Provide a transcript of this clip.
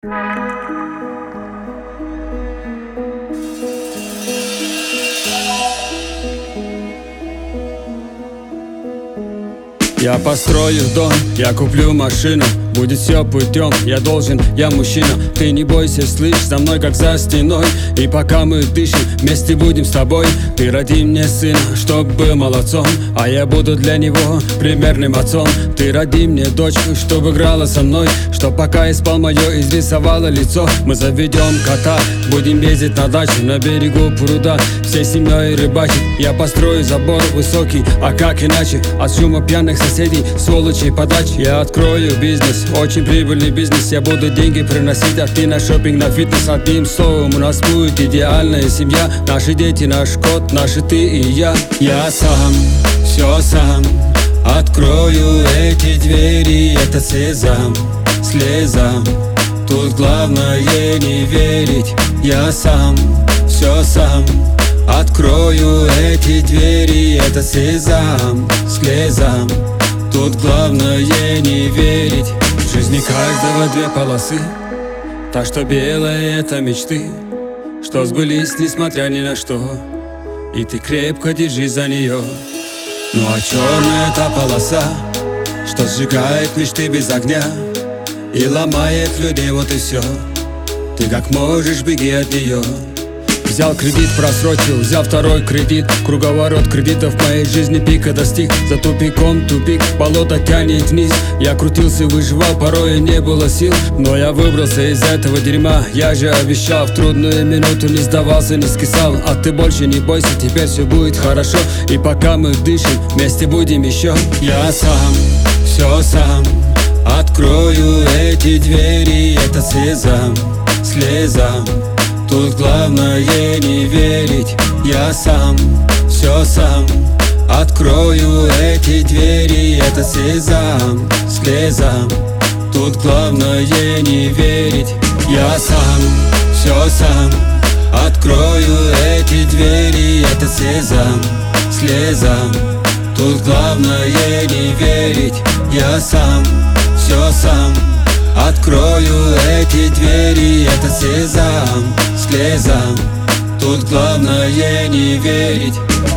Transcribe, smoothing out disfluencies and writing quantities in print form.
Я построю дом, я куплю машину, будет все путем, я должен, я мужчина. Ты не бойся, слышь, за мной как за стеной. И пока мы дышим, вместе будем с тобой. Ты роди мне сына, чтоб был молодцом, а я буду для него примерным отцом. Ты роди мне дочку, чтоб играла со мной, чтоб пока я спал, мое изрисовало лицо. Мы заведем кота, будем ездить на дачу на берегу пруда, всей семьей рыбачить. Я построю забор высокий, а как иначе? От шума пьяных соседей, сволочей подачи. Я открою бизнес, очень прибыльный бизнес. Я буду деньги приносить, а ты на шопинг, на фитнес. Одним словом, у нас будет идеальная семья. Наши дети, наш кот, наши ты и я. Я сам, все сам открою эти двери, это сезам, слезам. Тут главное не верить. Я сам, все сам открою эти двери, это сезам, слезам. Тут главное не верить. В жизни каждого две полосы, та, что белая, это мечты, что сбылись, несмотря ни на что, и ты крепко держись за нее. Ну а черная та полоса, что сжигает мечты без огня и ломает людей, вот и все. Ты как можешь, беги от нее. Взял кредит, просрочил, взял второй кредит. Круговорот кредитов в моей жизни пика достиг. За тупиком тупик, болото тянет вниз. Я крутился, выживал, порой и не было сил, но я выбрался из этого дерьма. Я же обещал, в трудную минуту не сдавался, не скисал. А ты больше не бойся, теперь все будет хорошо. И пока мы дышим, вместе будем еще. Я сам, все сам открою эти двери, это сезам, слезам. Тут главное не верить. Я сам, все сам открою эти двери, это сезам, слезам. Тут главное не верить. Я сам, все сам открою эти двери, это сезам, слезам. Тут главное не верить. Я сам, все сам открою эти двери, это сезам, слезам. Тут главное не верить.